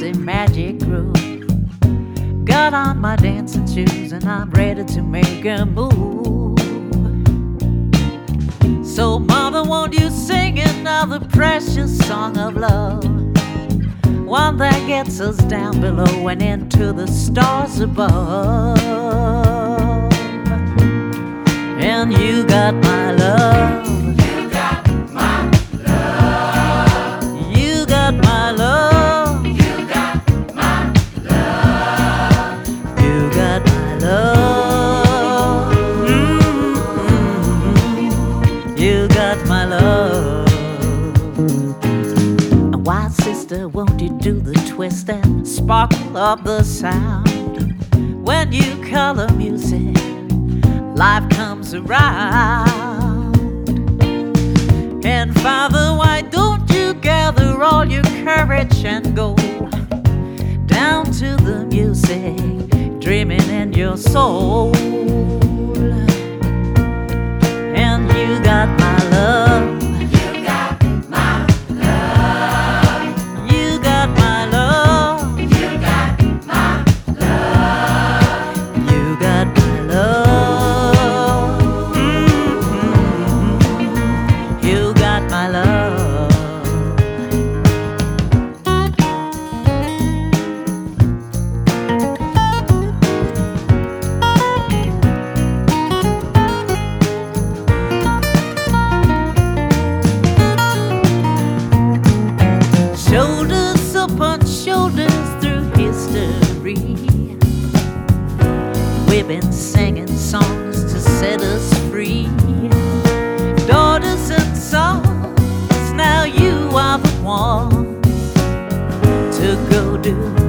a magic groove. Got on my dancing shoes and I'm ready to make a move. So mother, won't you sing another precious song of love, one that gets us down below and into the stars above. And you got my love. You got my love. You got my love. You got my love. You got my love. You got my love. And why, sister, won't you do the twist and sparkle up the sound? When you color music, life comes around. And Father, why don't you gather all your courage and go down to the music, dreaming in your soul. And you got my love. You got my love. You got my love. You got my love. You got my love. You got my love. Shoulders upon shoulders through history, we've been singing songs to set us free. Daughters and sons, now you are the one to go do